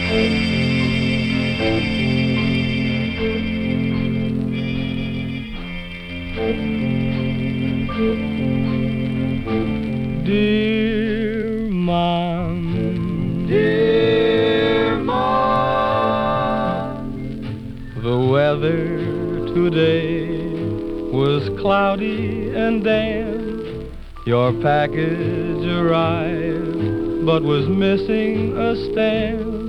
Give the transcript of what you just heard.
Dear Mom, dear Mom, the weather today was cloudy and damp. Your package arrived but was missing a stamp.